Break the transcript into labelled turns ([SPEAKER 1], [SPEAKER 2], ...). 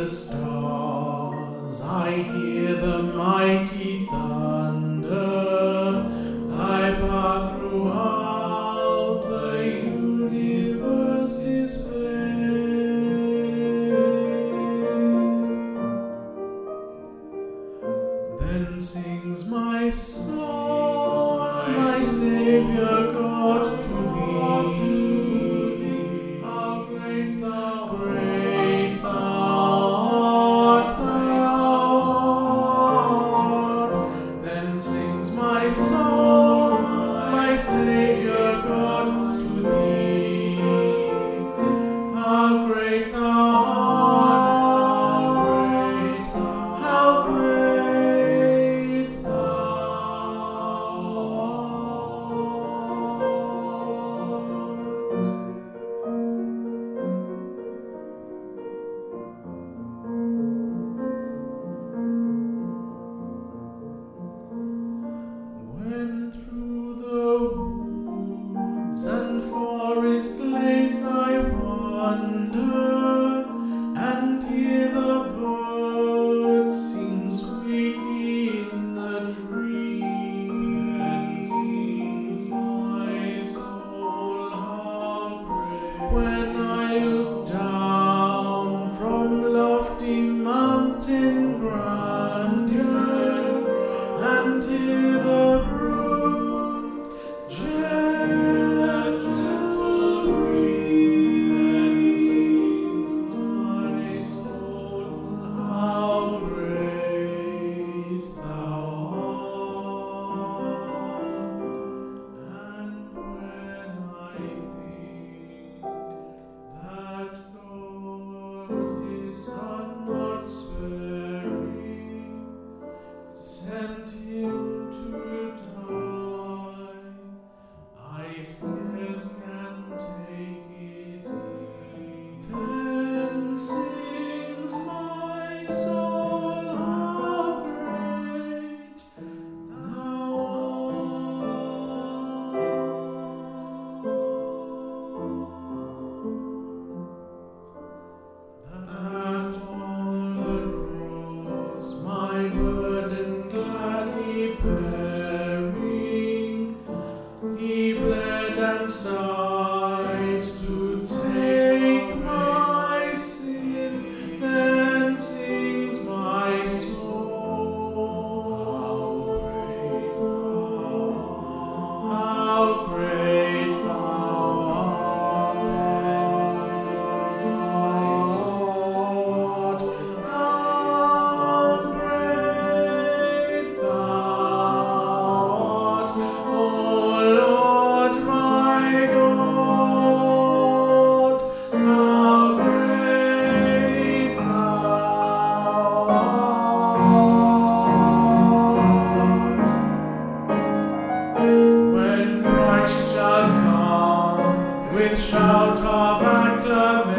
[SPEAKER 1] the stars, I hear the mighty thunder, thy path throughout the universe display. Then sings my soul, my Saviour God, to thee. How great thou art. Then sings my soul, my Saviour God, to thee. How great thou art, how great thou When through the woods and forest glades I wander, and hear the birds sing sweetly in the trees, sings my soul, how great. When I look down from lofty mountain grandeur, and hear the brook gentle breeze, sings my soul, how great thou art. And when I think that God his Son not sparing, sent him to die, I scarce can take it in. Then sings my soul, how great thou art. That on the cross my burden gladly bearing, he bled and died to take my sin. Then sings my soul, how great thou art, how great thou art, O Lord my God, how great thou art. When Christ shall come with shout of acclamation,